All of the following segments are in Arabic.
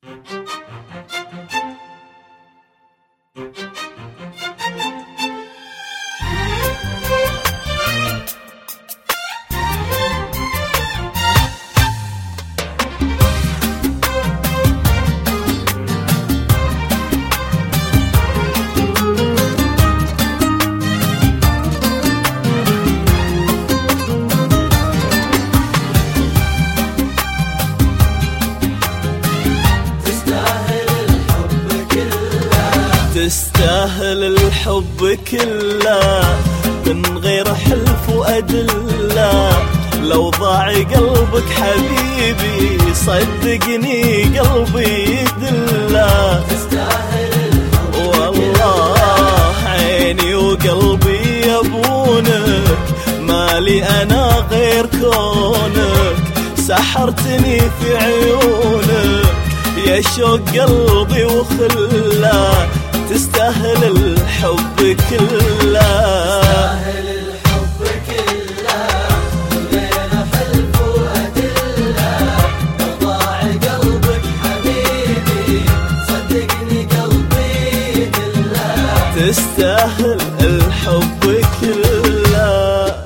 تستاهل الحب كله من غير حلف وأدلة. لو ضاع قلبك حبيبي صدقني قلبي يدله. تستاهل الحب والله عيني وقلبي يبونك، مالي أنا غير كونك. سحرتني في عيونك يا شوق قلبي وخله. تستاهل الحب كله، تستاهل الحب كله من غير حلف وأدلة. لو ضاع قلبك حبيبي صدقني قلبي يدله. تستاهل الحب كله.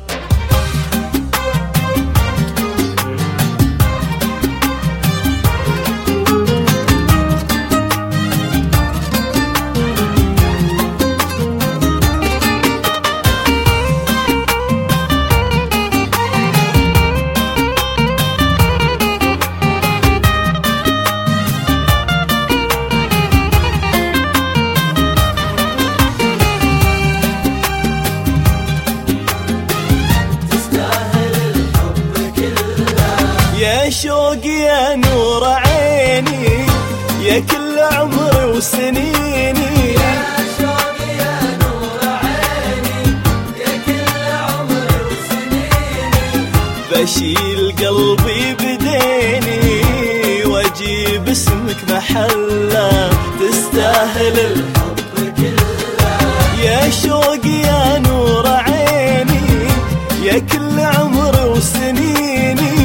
يا شوقي يا نور عيني يا كل عمري وسنيني. يا شوقي يا نور عيني يا كل عمري وسنيني. بشيل قلبي بديني واجيب اسمك محله. تستاهل الحب كله. يا شوقي يا نور عيني يا كل عمري وسنيني.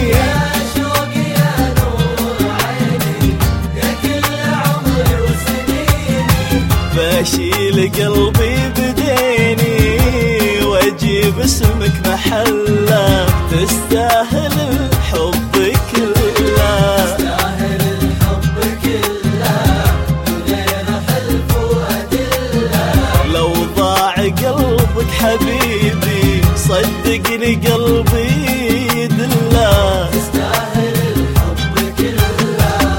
بشيل قلبي بديني واجيب اسمك محله. تستاهل الحب كله، تستاهل الحب كله من غير حلف وأدلة. لو ضاع قلبك حبيبي صدقني قلبي يدله. تستاهل الحب كله.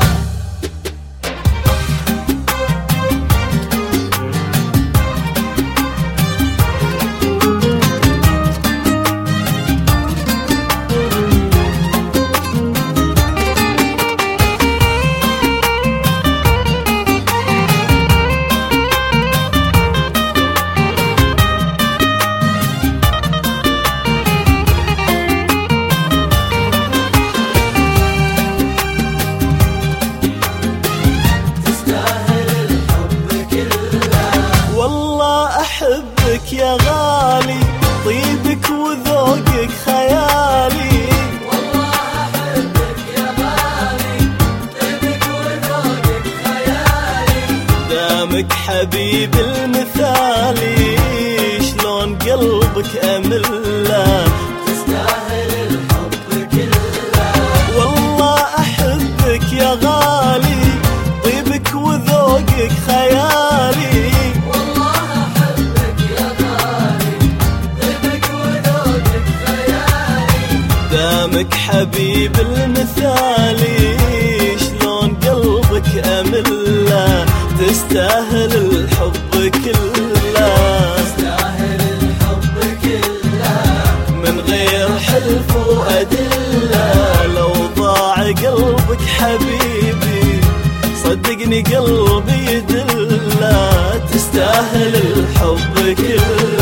أحبك يا غالي طيبك وذوقك خيالي. والله أحبك يا غالي طيبك وذوقك خيالي. دامك حبيب المثالي شلون قلبك أمله. تستاهل الحب كله. والله أحبك يا غالي طيبك وذوقك خيالي. دامك حبيب المثالي شلون قلبك أمله. تستاهل الحب كله، تستاهل الحب كله من غير حلف وأدلة. لو ضاع قلبك حبيبي صدقني قلبي يدله. تستاهل الحب كله.